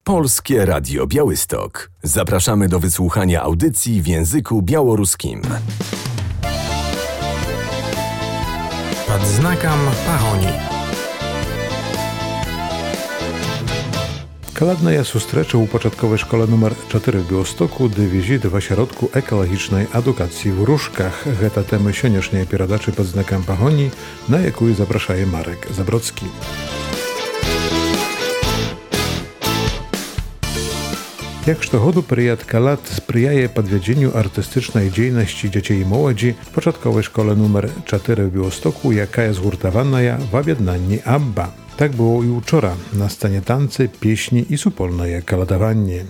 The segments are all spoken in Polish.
Polskie Radio Białystok. Zapraszamy do wysłuchania audycji w języku białoruskim. Pod znakом pahoni. Kaladna susтреча у початковій школі номер 4 в Біłostoku, де візит в осередку екологічної адукації в Рушках. Гэта тема сённяшняй перадачы пад знаком пагоні, на якую запрашае Марек Забродскі. Як штогоду перыяд калад спрыяе падвядзенню артыстычнай дзейнасці дзяцей і моладзі в пачатковай школе номер 4 в Біłostoku, якая згуртаваная в аб'яднанні Абба. Так było i wczoraj na scenie tańce, pieśni i supolne kaladowanie.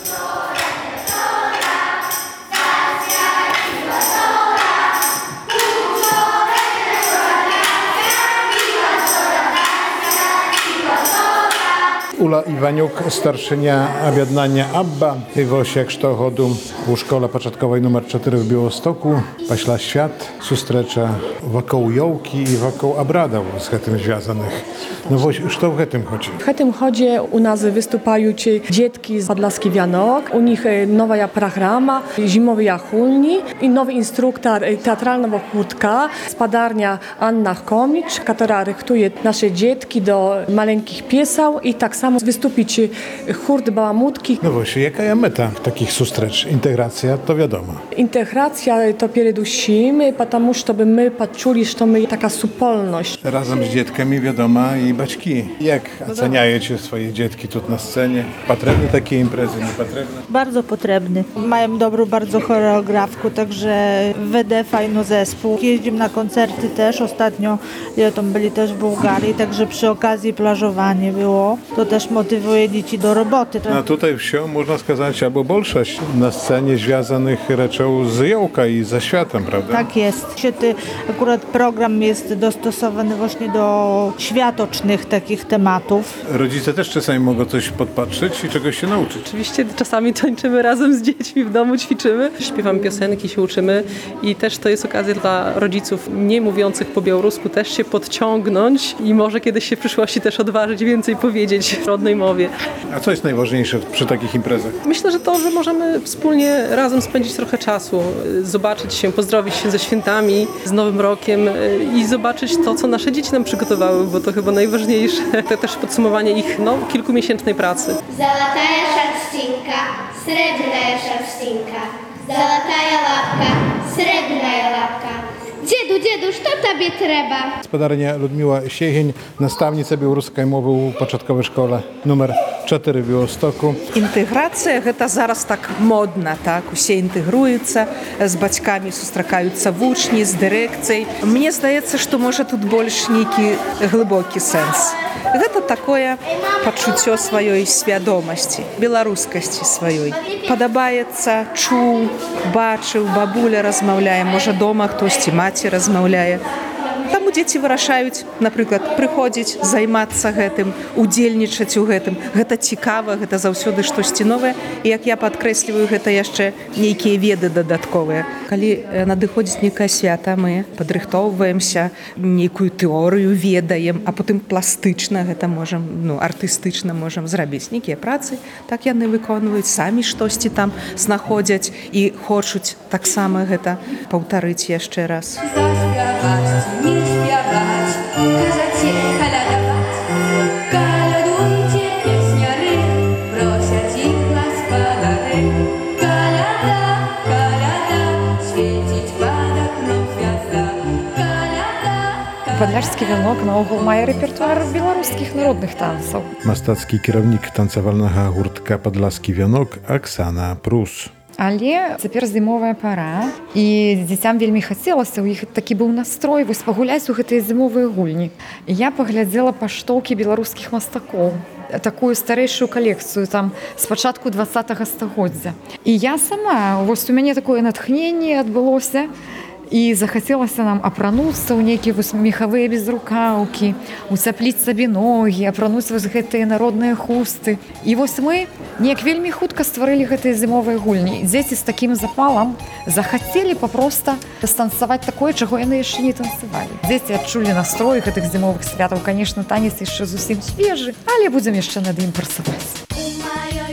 Ula Iwaniuk, starszynia objednania Abba, w osiek sztochodu u szkole początkowej nr 4 w Biłostoku. Paśla świat, sustrzecza wokół jołki i wokół obradów z tym związanych. No właśnie, co w tym chodzi? W tym chodzi u nas występują dzieci z Podlaski Wianok. U nich nowa programa, zimowy jachulni i nowy instruktor teatralnego chórka, spadarnia Anna Komicz, która rychtuje nasze dzieci do maleńkich pieseł i tak samo wystąpić chór bałamutki. No właśnie, jaka jest meta takich sustrecz? Integracja to wiadomo. Integracja to przede wszystkim, потому żeby my poczuli, że my taka supolność. Razem z dzietkami wiadomo i baćki. Jak oceniajecie swoje dzietki tu na scenie? Potrzebne takie imprezy, niepotrzebne? Bardzo potrzebny. Mają dobrą bardzo choreografkę, także WD fajny zespół. Jeździmy na koncerty też. Ostatnio tam byli też w Bułgarii, także przy okazji plażowanie było. To też motywuje dzieci do roboty. A tutaj wsią można сказать, albo большоść na scenie związanych rzeczą z jołka i ze światem, prawda? Tak jest. Akurat program jest dostosowany właśnie do światocznych takich tematów. Rodzice też czasami mogą coś podpatrzeć i czegoś się nauczyć. Oczywiście czasami tańczymy razem z dziećmi w domu, ćwiczymy, śpiewamy piosenki, się uczymy i też to jest okazja dla rodziców nie mówiących po białorusku też się podciągnąć i może kiedyś się w przyszłości też odważyć więcej powiedzieć w rodnej mowie. A co jest najważniejsze przy takich imprezach? Myślę, że to, że możemy wspólnie razem spędzić trochę czasu, zobaczyć się, pozdrowić się ze świętami, z Nowym Rokiem i zobaczyć to, co nasze dzieci nam przygotowały, bo to chyba najważniejsze. To też podsumowanie ich kilkumiesięcznej pracy. Zолотая шерстинка, сребная шерстинка, zолотая лапка, srebrna łapka. Dziedu, co tobie trzeba? Gospodarnia Ludmiła Siehień, nastavnica białoruskiej mowy u początkowej szkole numer 4 w Biłostoku. Інтэграцыя гэта зараз так модна, так усе інтэгруюцца, з бацькамі сустракаюцца вучні, з дырэкцыяй. Мне здаецца, што можа тут больш нейкі глыбокі сэнс. Гэта такое пачуццё сваёй свядомасці, беларускасці сваёй. Падабаецца, чуў, бачыў, бабуля размаўляе, можа дома хтосьці маці размаўляе. Таму дзеці вырашаюць, напрыклад, прыходзіць, займацца гэтым, удзельнічаць у гэтым. Гэта цікава, гэта заўсёды штосьці новае. І як я падкрэсліваю, гэта яшчэ нейкія веды дадатковыя. Калі надыходзіць нейкае свята, мы падрыхтоўваемся, нейкую тэорыю ведаем, а потым пластычна гэта можам, артыстычна можам зрабіць нейкія працы. Так яны выконваюць, самі штосьці там знаходзяць і хочуць таксама гэта паўтарыць яшчэ раз. Śpiewać, kazać się kaladować. Kaladujcie, pieśniary, prosiać ich gospodary. Kalada, kalada, świecić pada knów gwiazda. Kalada. Podlaski Wianok naogół ma repertuar białoruskich narodnych tańców. Mastacki kierownik tancowalnego hurtka Podlaski Wianok Aksana Prus. Але цяпер зімовая пара, і дзіцям вельмі хацелася, у іх такі быў настрой вось пагуляць у гэтыя зімовыя гульні. І я паглядзела паштоўкі беларускіх мастакоў, такую старэйшую калекцыю там з пачатку 20-го стагоддзя. І я сама, вось у мяне такое натхненне адбылося, і захацелася нам апрануцца ў нейкія мехавыя безрукаўкі, уцяпліць сабе ногі, апрануць вось гэтыя народныя хусты. І вось мы неяк вельмі хутка стварылі гэтыя зімовыя гульні. Дзеці з такім запалам захацелі папроста станцаваць такое, чаго яны яшчэ не танцавалі. Дзеці адчулі настрой гэтых зімовых святаў. Канешне, танец яшчэ зусім свежы, але будзем яшчэ над ім працаваць.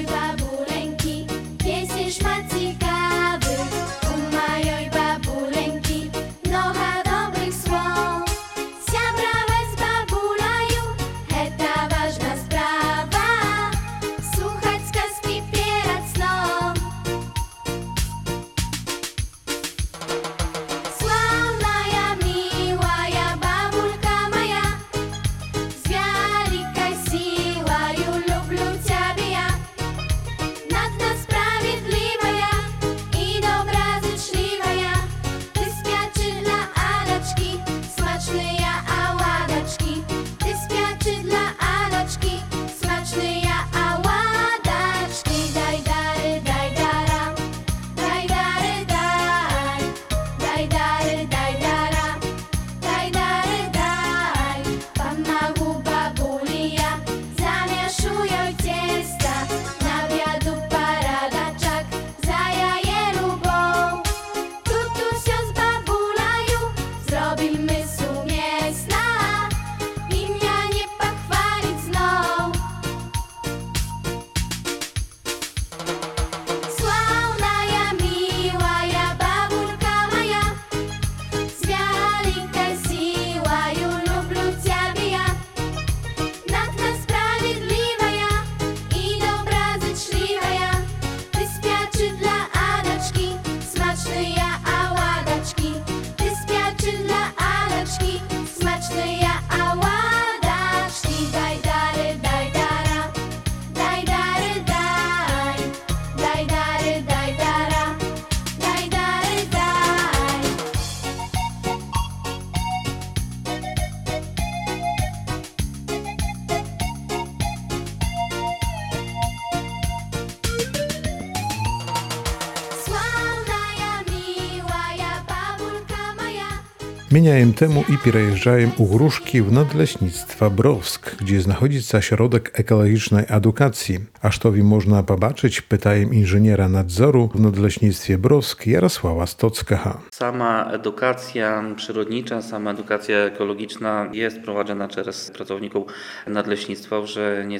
Mieniają temu i переезжаем у Грушки в Nadleśnictwa Brovsk, gdzie znachodzi środek ekologicznej edukacji. A sztowi można pobaczyć, pytajem inżyniera nadzoru w Nadleśnictwie Brovsk Jarosława Stockacha. Sama edukacja przyrodnicza, sama edukacja ekologiczna jest prowadzona przez pracowników nadleśnictwa już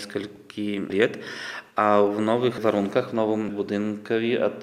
kilka lat. A w nowych warunkach, w nowym budynku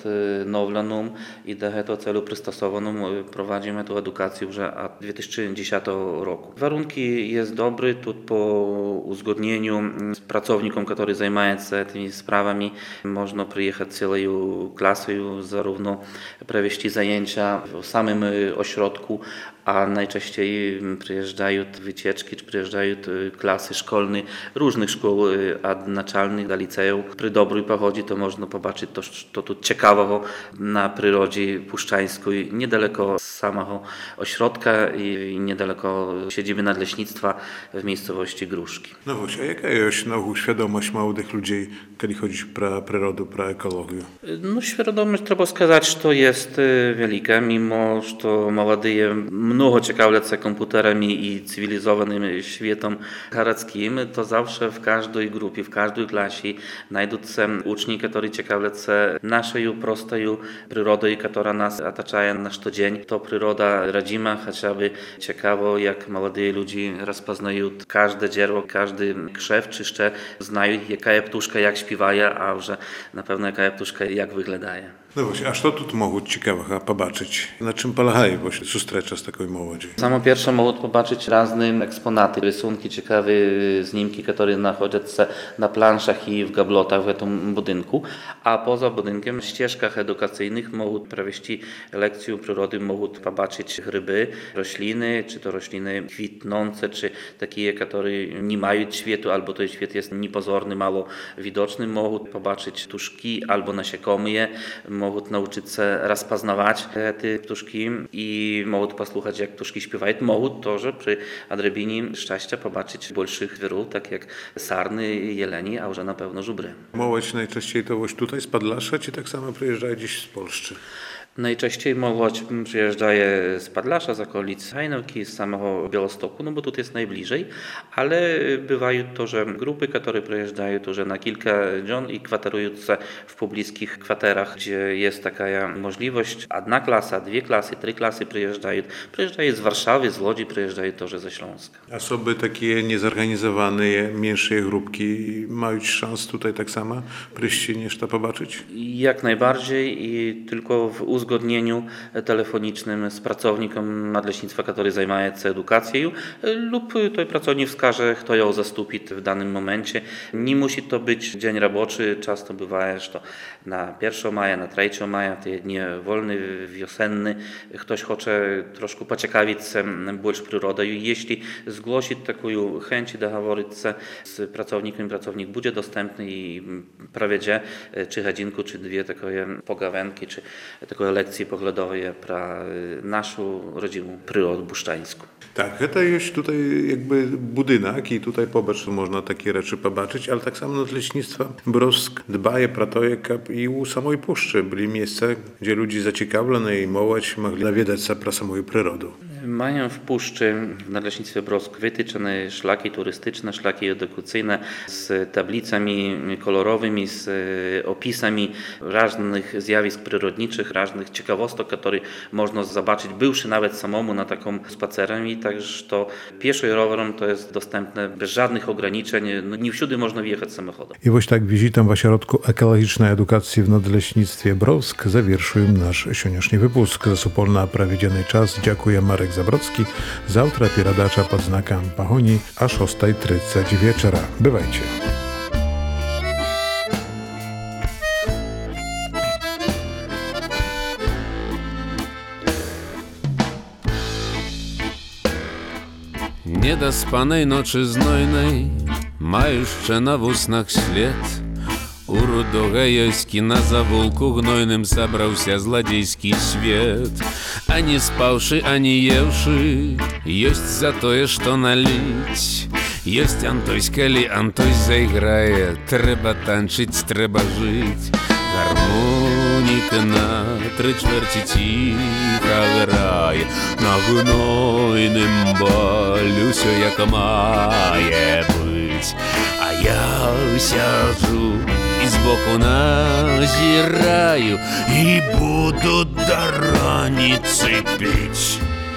odnowionym i do tego celu przystosowanym prowadzimy tę edukację już od 2010 roku. Warunki jest dobre, tu po uzgodnieniu z pracownikiem, który zajmuje się tymi sprawami, można przyjechać całą klasą, zarówno prowieść zajęcia w samym ośrodku, a najczęściej przyjeżdżają wycieczki, czy przyjeżdżają klasy szkolne różnych szkół, od naczelnych do liceów. Przy dobrej pogodzie to można zobaczyć to tu ciekawego na przyrodzie puszczańskiej, niedaleko samego ośrodka i niedaleko siedziby nadleśnictwa w miejscowości Gruszki. No właśnie, a jaka jest świadomość młodych ludzi, kiedy chodzi o przyrodę, o ekologię? No świadomość, trzeba сказать, że jest wielka, mimo że młodzi mnogo ciekawią się komputerami i cywilizowanym światem garadzkim, to zawsze w każdej grupie, w każdej klasie znajdą się uczni, którzy ciekawią się naszą prostą przyrodą, która nas otacza na co dzień. To przyroda rodzima, chociażby ciekawo, jak młodzi ludzie rozpoznają każde dzierło, każdy krzew, czy jeszcze znają, jaka ptuszka jak śpiewaje, a już na pewno jaka ptuszka jak wygląda. No właśnie, a co tu mogą ciekawego pobaczyć? Na czym polegają właśnie sustrzecza z taką młodzieżą? Samo pierwsze mogą pobaczyć różne eksponaty, rysunki, ciekawe znimki, które znajdują się na planszach i w gablotach w tym budynku, a poza budynkiem w ścieżkach edukacyjnych mogą prowieść lekcję przyrody, mogą pobaczyć ryby, rośliny, czy to rośliny kwitnące, czy takie, które nie mają świetu, albo to świat jest niepozorny, mało widoczny, mogą pobaczyć tuszki albo nasiekomie, mogą nauczyć się rozpoznawać te ptuszki i mogą posłuchać, jak ptuszki śpiewają. Mogą też przy odrobinie szczęścia pobaczyć większych zwierząt, tak jak sarny, jeleni, a już na pewno żubry. Młodzież najczęściej to właśnie tutaj z Podlasza, czy tak samo przyjeżdża gdzieś z Polski? Najczęściej młodzież przyjeżdża z Podlasza, z okolic Hajnówki, z samego Białostoku, no bo tu jest najbliżej, ale bywają też grupy, które przyjeżdżają tu na kilka dni i kwaterują się w pobliskich kwaterach, gdzie jest taka możliwość. Jedna klasa, dwie klasy, trzy klasy przyjeżdżają. Przyjeżdżają z Warszawy, z Łodzi, przyjeżdżają też ze Śląska. Osoby takie niezorganizowane, mniejsze grupki mają szansę tutaj tak samo przyjść niż to zobaczyć? Jak najbardziej i tylko w uzgodnieniu telefonicznym z pracownikiem nadleśnictwa, który zajmuje się edukacją, lub ten pracownik wskaże, kto ją zastąpi w danym momencie. Nie musi to być dzień roboczy, często bywa, że to na 1 maja, na 3 maja, te dni wolny, wiosenny, ktoś chce troszkę pociekawić się больше przyrodą. Jeśli zgłosi taką chęć doговорить się z pracownikiem, pracownik będzie dostępny i prowiedzie czy godzinkę, czy dwie takie pogawędki, czy takie lekcje poglądowe про naszą rodzimą przyrodę buszczańską. Tak, to jest tutaj jakby budynek i tutaj pobacz można takie rzeczy pobaczyć, ale tak samo Nadleśnictwo Brovsk dbaje pro to, jak i u samej puszczy byli miejsca, gdzie ludzie zaciekawione i młodzież mogli nawiedzać się pro samą przyrodę. Mają w puszczy w Nadleśnictwie Brovsk wytyczone szlaki turystyczne, szlaki edukacyjne z tablicami kolorowymi, z opisami różnych zjawisk przyrodniczych, różnych ciekawostek, które można zobaczyć, byłszy nawet samemu na taką spacerem i także to pieszo i rowerem to jest dostępne bez żadnych ograniczeń, no nie wszędzie można wjechać samochodem. I właśnie tak wizytą w ośrodku ekologicznej edukacji w Nadleśnictwie Brovsk zawierszył nasz dzisiejszy wypusk. Za supolna prawiedziony czas dziękuję Marek Zabrocki, z autora pieradacza pod znakiem Pahoni, a 6:30 wieczora. Bywajcie. Недоспаnej nocy znojnej ma jeszcze na wusnach śled. У рудога ёськи на завулку гнойным собрался злодейский свет. А не спавший, а не евший, есть за то, что налить. Есть Антойсь, коли Антойсь заиграет, треба танчить, треба жить. Гармоніка на 3/4 тиха грає, на гнойним балю все як має бить. А я сяджу і збоку назираю, і буду до раніці пить.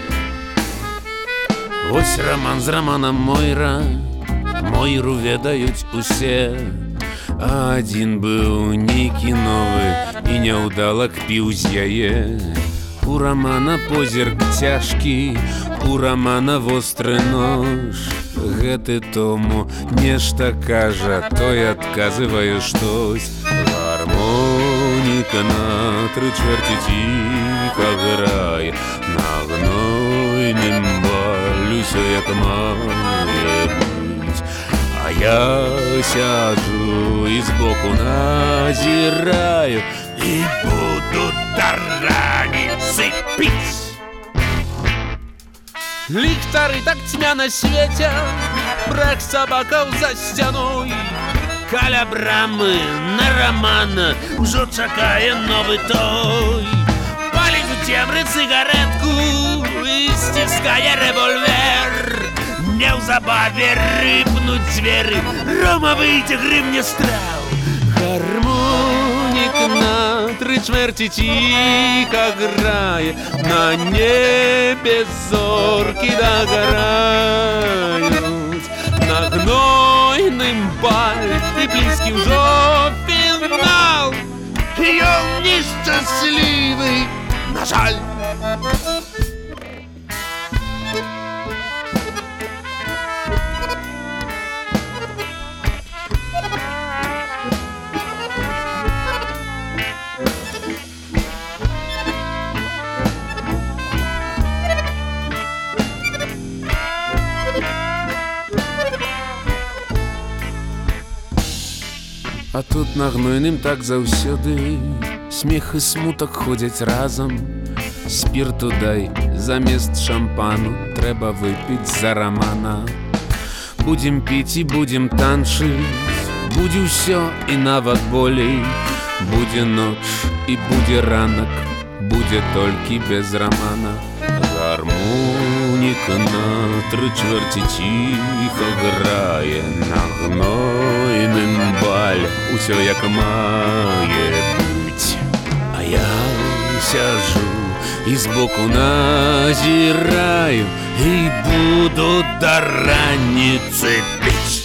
Ось роман з романом Мойру ведаюць усе. Адзін быў нейкі новы і няўдала кпіў з яе. У романа позірк цяжкі, у романа востры нож. Гэты тому нешта кажа, той адказвае штось. Гармоніка на 3/4 тиха грае, на гнойным балю всё як мае быць. А я сяджу і збоку назираю, і буду до раніцы піць. Ліхтары так цьмяна свецяць, брах сабакаў за сцяной. Каля брамы на романа ўжо чакае новы той. Паліць у цемры цыгаретку і сціскае рэвольвер. Неўзабаве рыпнуць дзверы, Рома выйдзе грымне страў. Гармоніка на 3/4 тиха грае, на небе зоркі дагораюць. На гнойным баль і блізкі ўжо фінал, і ён нешчаслівы, на жаль. А тут на гнойным так заўсёды смех і смутак ходзяць разам. Спірту дай замест шампану, трэба выпіць за романа. Будзем піць і будзем танчыць, будзе ўсё і нават болей. Будзе ноч і будзе ранак, будзе толькі без романа. Гармоніка на 3/4 тиха грае, на гнойным баль усё як мае быць. А я сяджу і збоку назираю, і буду до раніцы піць.